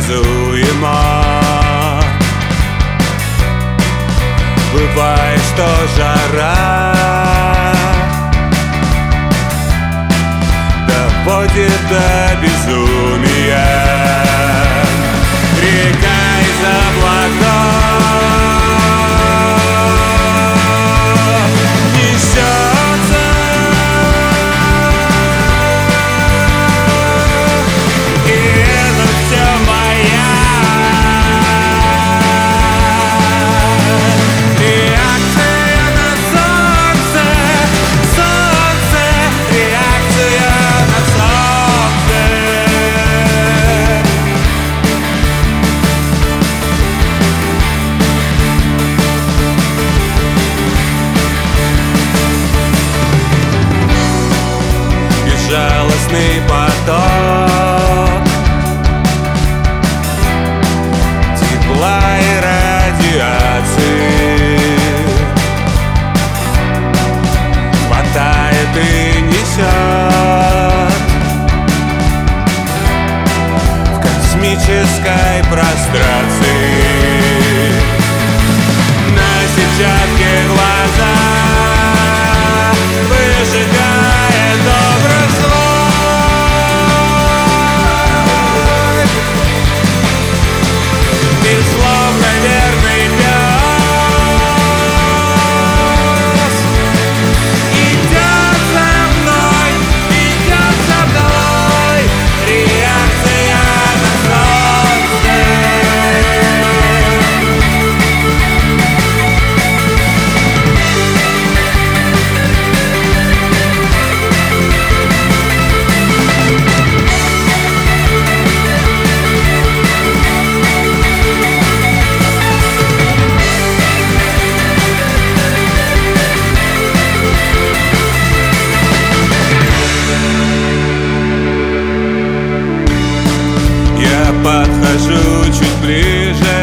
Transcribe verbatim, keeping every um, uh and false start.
предсказуемо. Бывает, что жара доводит до безумия. Река из облаков несется, и это все моя реакция на солнце, солнце, реакция на солнце. Безжалостный поток тепла и радиации хватает и несет в космической прострации. На сетчатке глаза выжигает образ свой, безусловно верный пес идет за мной, идет за мной, реакция на солнце. Я подхожу чуть ближе,